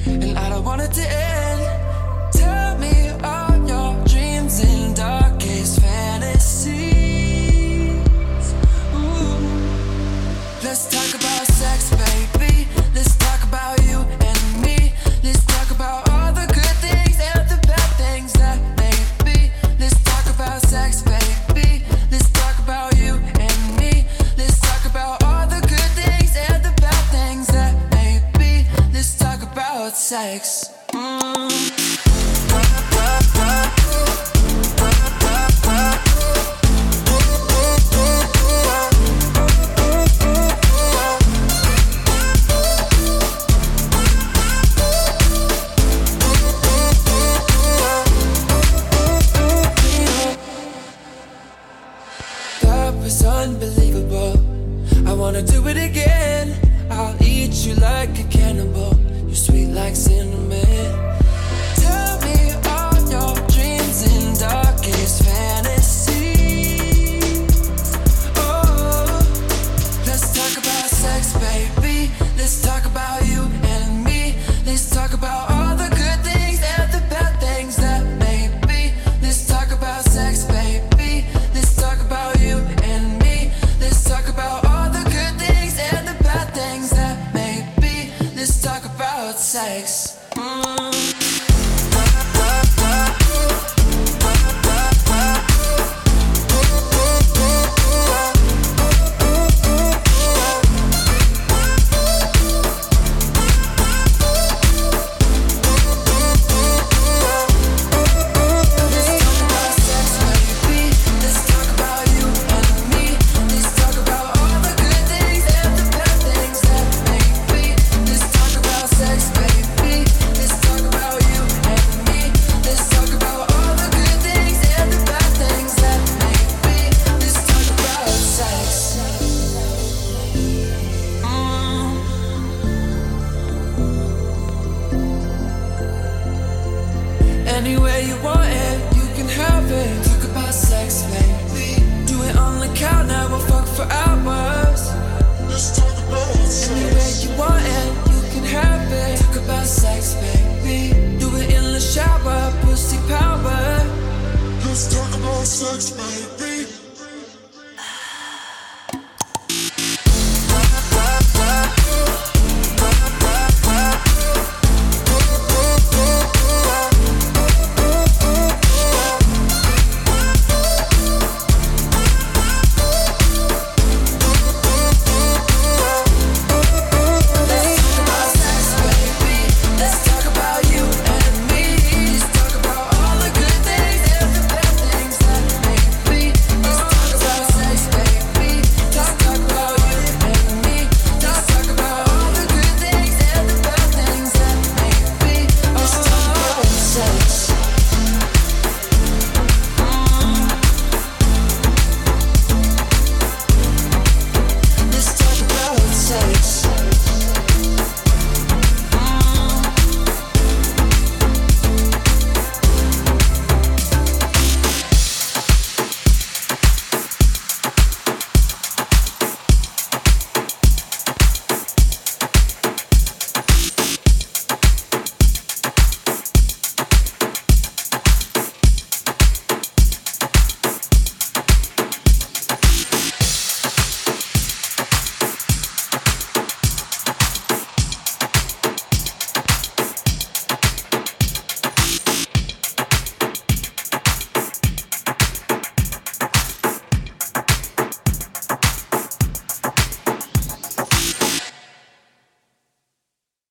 and I don't want it to end. Tell me all your dreams and darkest fantasies. Ooh. Let's talk about sex, baby. Let's talk about you and me. Let's talk about all the good things and the bad things that may be. Let's talk about sex, baby. Let's talk about you and me. Let's talk about all the good things and the bad things that may be. Let's talk about sex. That was unbelievable. I wanna do it again. I'll eat you like a cannibal. You're sweet like cinnamon. Tell me all your dreams and darkest fantasies. Oh, let's talk about sex, baby. Let's talk about you and me. Let's talk about all the good things and the bad things that may be. Let's talk about sex, baby. Let's talk about you and me. Let's talk about all the good things and the bad things that may be. Let's talk about sex. Anywhere you want it, you can have it. Talk about sex, baby. Do it on the count, now we'll fuck for hours. Let's talk about sex. Anywhere you want it.